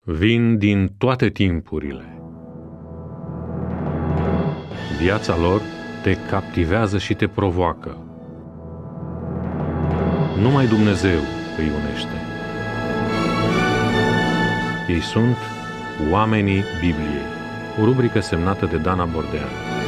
vin din toate timpurile. Viața lor te captivează și te provoacă. Numai Dumnezeu îi unește. Ei sunt oamenii Bibliei, o rubrică semnată de Dana Bordean.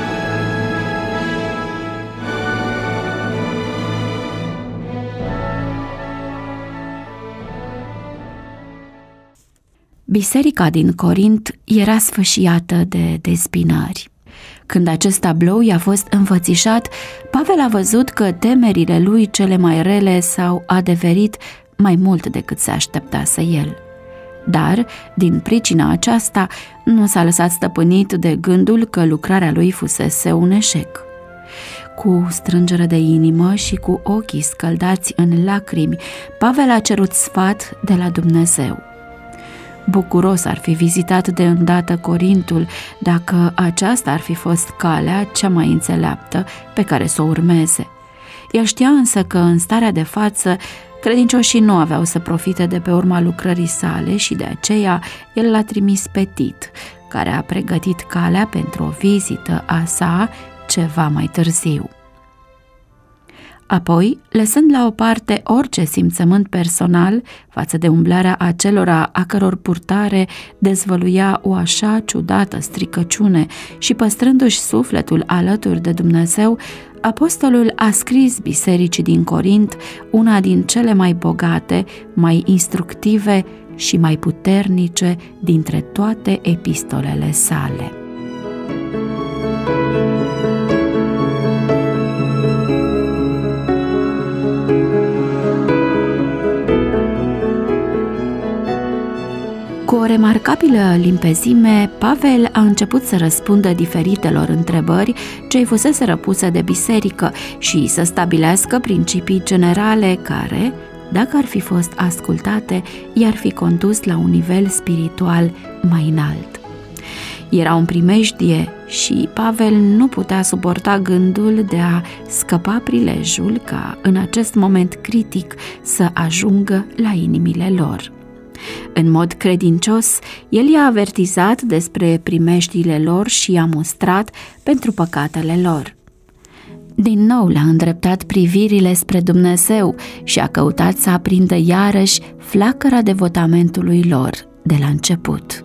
Biserica din Corint era sfâșiată de dezbinări. Când acest tablou i-a fost înfățișat, Pavel a văzut că temerile lui cele mai rele s-au adeverit mai mult decât se așteptase el. Dar, din pricina aceasta, nu s-a lăsat stăpânit de gândul că lucrarea lui fusese un eșec. Cu strângere de inimă și cu ochii scăldați în lacrimi, Pavel a cerut sfat de la Dumnezeu. Bucuros ar fi vizitat de îndată Corintul dacă aceasta ar fi fost calea cea mai înțeleaptă pe care să o urmeze. El știa însă că în starea de față credincioșii nu aveau să profite de pe urma lucrării sale și de aceea el l-a trimis pe Tit, care a pregătit calea pentru o vizită a sa ceva mai târziu. Apoi, lăsând la o parte orice simțământ personal față de umblarea acelora a căror purtare dezvăluia o așa ciudată stricăciune și păstrându-și sufletul alături de Dumnezeu, apostolul a scris bisericii din Corint una din cele mai bogate, mai instructive și mai puternice dintre toate epistolele sale. Cu o remarcabilă limpezime, Pavel a început să răspundă diferitelor întrebări ce îi fusese răpuse de biserică și să stabilească principii generale care, dacă ar fi fost ascultate, i-ar fi condus la un nivel spiritual mai înalt. Era un primejdie și Pavel nu putea suporta gândul de a scăpa prilejul ca, în acest moment critic, să ajungă la inimile lor. În mod credincios, el i-a avertizat despre primejdiile lor și i-a mustrat pentru păcatele lor. Din nou le-a îndreptat privirile spre Dumnezeu și a căutat să aprindă iarăși flacăra devotamentului lor de la început.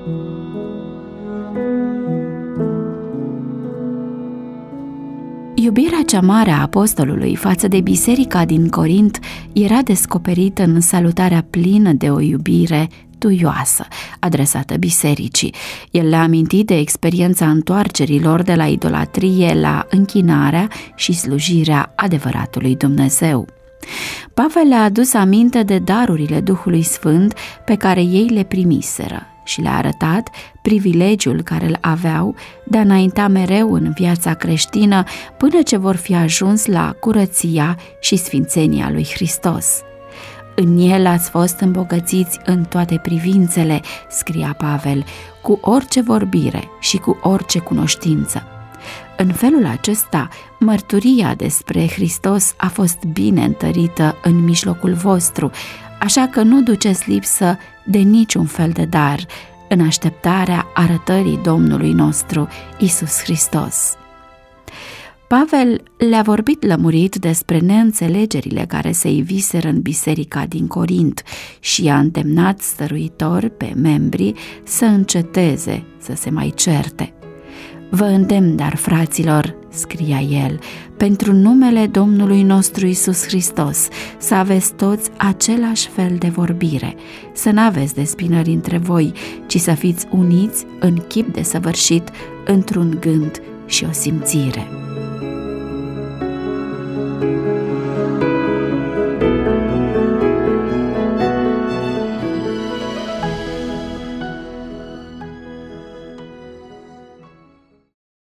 Iubirea cea mare a apostolului față de biserica din Corint era descoperită în salutarea plină de o iubire duioasă adresată bisericii. El le-a amintit de experiența întoarcerilor de la idolatrie la închinarea și slujirea adevăratului Dumnezeu. Pavel le-a adus aminte de darurile Duhului Sfânt pe care ei le primiseră și le-a arătat privilegiul care îl aveau de a înainta mereu în viața creștină până ce vor fi ajuns la curăția și sfințenia lui Hristos. În el ați fost îmbogățiți în toate privințele, scria Pavel, cu orice vorbire și cu orice cunoștință. În felul acesta, mărturia despre Hristos a fost bine întărită în mijlocul vostru, așa că nu duceți lipsă de niciun fel de dar în așteptarea arătării Domnului nostru, Iisus Hristos. Pavel le-a vorbit lămurit despre neînțelegerile care se iviseră în biserica din Corint și i-a îndemnat stăruitor pe membrii să înceteze să se mai certe. Vă îndemn, dar, fraților, scria el, pentru numele Domnului nostru Iisus Hristos, să aveți toți același fel de vorbire, să n-aveți despinări între voi, ci să fiți uniți în chip desăvârșit într-un gând și o simțire.